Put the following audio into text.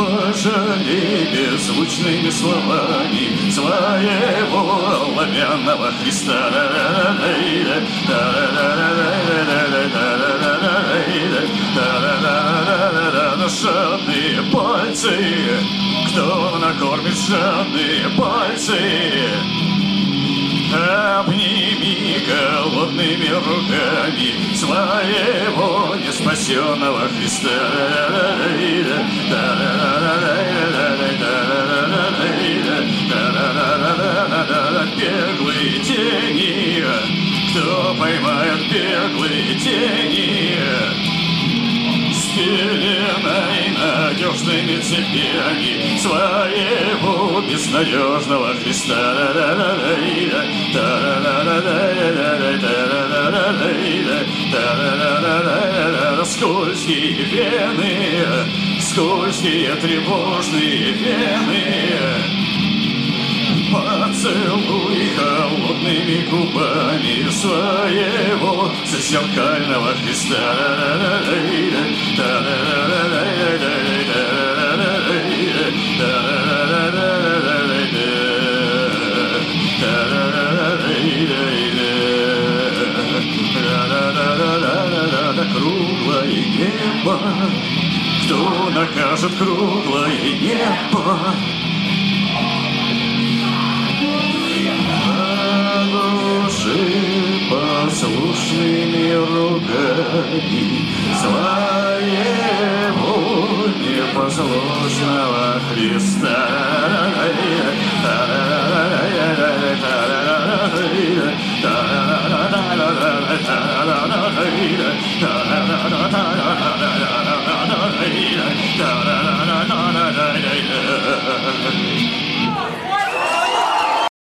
пожалей беззвучными словами своего оловянного Христа. Жадные пальцы, кто накормит жадные пальцы? Обними голодными руками своего неспасенного Христа. Беглые тени, кто поймает беглые тени? С пеленой надежными цепями своего безнадежного Христа. Скользкие вены, скользкие тревожные вены, поцелуй холодными губами своего зазеркального Христа. Круглое небо, кто накажет круглое небо? Послушными руками своего непослушного Христа.